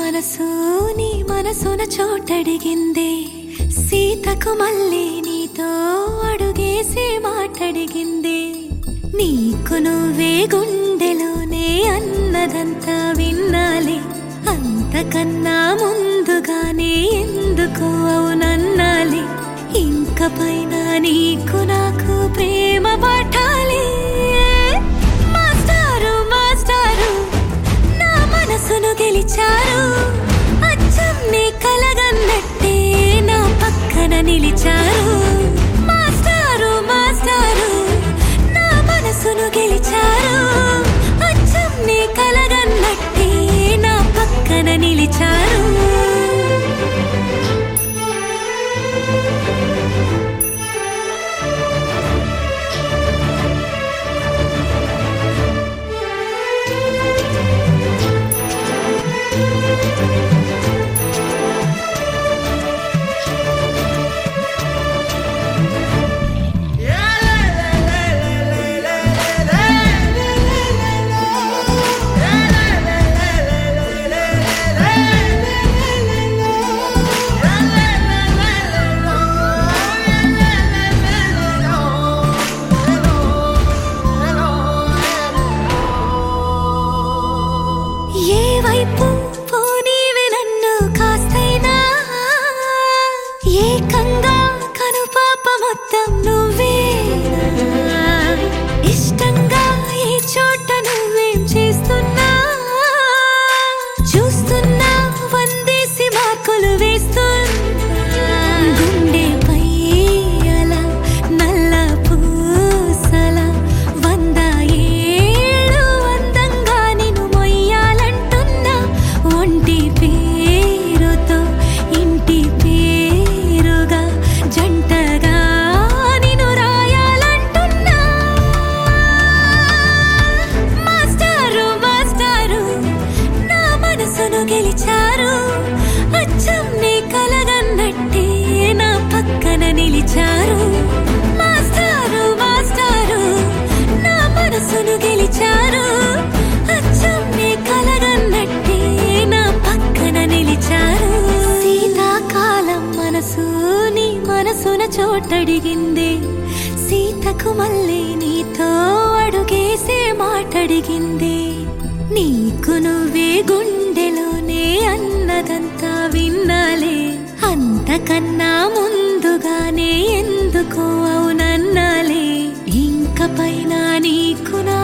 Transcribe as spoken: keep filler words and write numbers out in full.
మనసు నీ మనసున చోటడిగిందే సీతకు మళ్ళీ నీతో అడుగేసి మాటడిగిందే నీకు నువ్వే గుండెలోనే అన్నదంతా విన్నాలే అంతకన్నా ముందుగానే ఎందుకు అవునన్నాలే ఇంక పైన నీకు నాకు ప్రేమ పాఠాలే మాస్టారు మాస్టారు నా మనసును గెలిచారు అచ్చం నీ కలగన్నట్టే నా పక్కన నిలిచారు మాస్టారు మాస్టారు నా మనసును గెలిచారు అచ్చం నీ కలగన్నట్టే నా పక్కన నిలిచారు ఏకంగా కనుపాప మొత్తం నువ్వే ఇష్టంగా ఈ చోట నువ్వేం చేస్తున్నా చూస్తున్నా వందేసి మార్కులు వేస్తున్నా గుండెపై అలా నల్ల పూసల వంద ఏళ్ళు అందంగా నిన్ను మొయ్యాలంటున్నా ఒంటి పేరుతో ఇంటి పేరుగా జంటగా నిన్ను రాయాలంటున్నా మాస్టారు మాస్టారు నా మనసును గెలిచారు అచ్చం నీ కలగన్నట్టే నా పక్కన నిలిచారు మాస్టారు మాస్టారు నా మనసును గెలిచారు అచ్చం నీ కలగన్నట్టే నా పక్కన నిలిచారు శీతాకాలం మనసు నీ మనసున చోటడిగిందే సీతకు మళ్ళీ నీతో అడుగేసే మాటడిగిందే నీకు నువ్వే గుండెలోనే అన్నదంతా విన్నాలే అంతకన్నా ముందుగానే ఎందుకు అవునన్నాలే ఇంక పైన నీకు